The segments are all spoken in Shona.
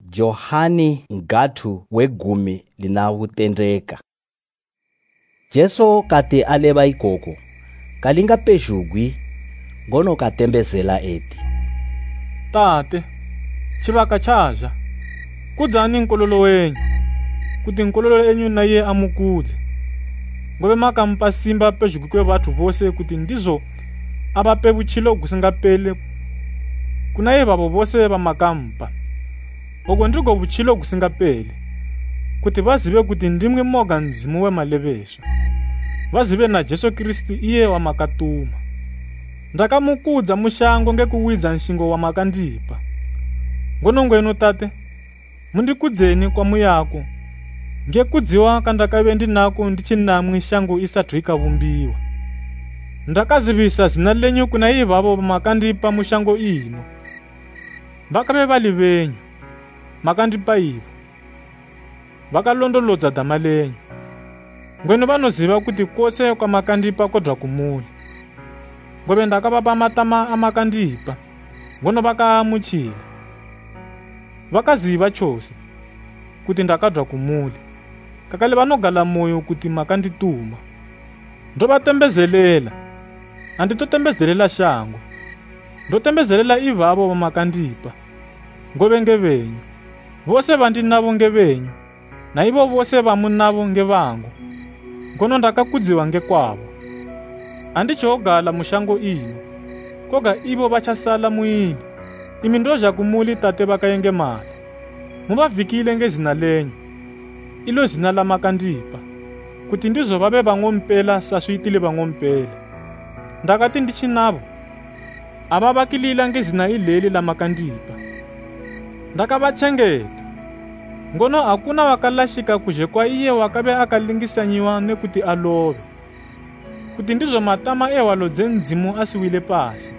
Johani ngathu wegumi linawutendeka. Jesu kati aleba ikoko kalinga pezhugwi ngono katembezela eti: Tate, chivaka chaja kudzani nkololo wenyu kuti nkololo enyu naye amukudze, ngobe makampa simba pezhugwi kwe vathu vose kuti ndizo abape vuchilo kusingapele kunaye vavo vose vamakampa. Oko ndiko vuchilo kusingapele, kuti vazive kuti ndimwe moga Mzimu wemalevesha, vazive na Jesu Kristu iye wamakatuma. Ndakamukudza mushango ngekuwidza nshingo wamakandipa. Ngono ngwenu Tate, mundikudzeni kwa muyako ngekudziwa kandakave ndinako ndichinamwe shango isathu ikavumbiwa. Ndakazivisa zina lenyu kuna ivavo vamakandipa mushango ino. Vakave vali venyu makandipa ivo, vakalondolodza dama lenyu. Ngwenu vanoziva kuti kwose kwa makandipa kodwa kumuli. Ngobe ndakavapa matama amakandipa, ngono vakaamuchila. Vakaziva chose kuti ndakadwa kumuli, kakale vanogala moyo kuti makandituma. Ndovatembezelela, handitotembezelela shango, ndotembezelela ivavo vamakandipa, ngobe ngevenyu. Vose vandinavo ngevenyu, na ivo vose vamunavo ngevangu, ngono ndakakudziwa ngekwavo. Handichogala mushango ino, koga ivo vachasala muili. Imi ndozha kumuli Tate vakayenge mali. Muvavikile ngezina lenyu, ilo zina la makandipa, kuti ndizo vave vangompela saswitile vangompela. Ndakati ndichinavo, avavakilila ngezina ileli la makandipa. Ndakavachengeta, ngono hakuna wakalashika kuzhe kwa iye wakave akalingisanyiwa nekuti alove, kuti ndizo matama ewalodze Mzimu asiwile pasi.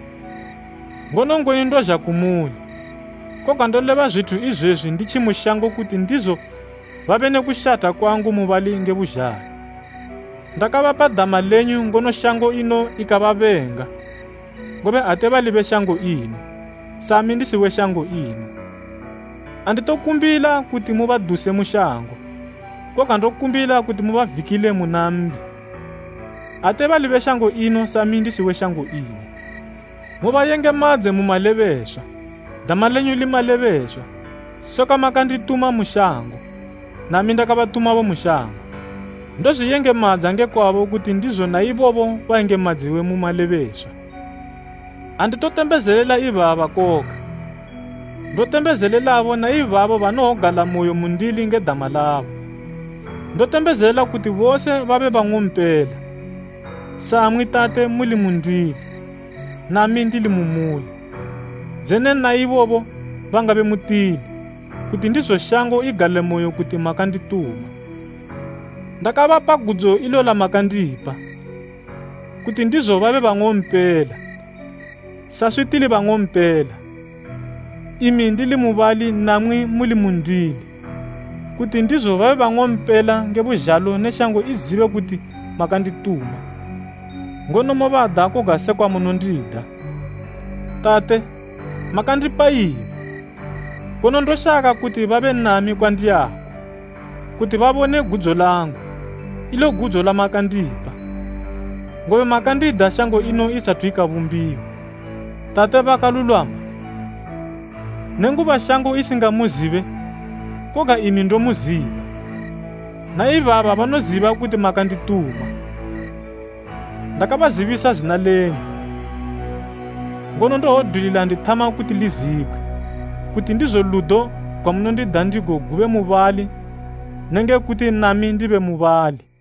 Ngono ngweni ndozha kumuli, koga ndoleva zvithu izvezvi ndichimushango kuti ndizo vave nekushata kwangu muvali ngevuzhari. Ndakavapa dama lenyu ngono shango ino ikavavenga, ngobe ate vali veshango ino, sami ndisi weshango ino. Anditokumbila kuti muvaduse mushango, koga ndokumbila kuti muvavikile munambi. Ate vali veshango ino, sami ndisi weshango ino. Muvayengemadze mumalevesha, dama lenyu limalevesha, soka makandituma mushango, nami ndakavatuma vo mushango. Ndozviyengemadza ngekwavo kuti ndizo na ivovo vayengemadziwe mumalevesha. Handitotembezelela ivava koga, ndotembezelelavo na ivavo vanogala moyo mundili ngedama lavo. Ndotembezelela kuti vose vave vangompela, samwi Tate muli mundili, nami ndili mumuli. Dzene na ivovo vangave mutili, kuti ndizo shango igale moyo kuti makandituma. Ndakavapa gudzo ilo la makandipa, kuti ndizo vave vangompela, saswitili vangompela. Imi ndili muvali namwi muli mundili, kuti ndizo vave vangompela ngevuzhalo neshango izive kuti makandituma. Ngono movada kugasekwa munondida. Tate, makandipa ivi, ngono ndoshaka kuti vave nami kwandiyako, kuti vavone gudzo langu, ilo gudzo la makandipa. Ngobe makandida shango ino isathu ikavumbiwa. Tate vakalulwama, nenguva shango isingamuzive, koga imi ndomuziva, na ivava vanoziva kuti makandituma. Ndakavazivisa zina lenyu, ngono ndohodulila ndithama kuti lizikwe, kuti ndizo ludo kwamunondida ndiko guve muvali, nenge kuti nami ndive muvali.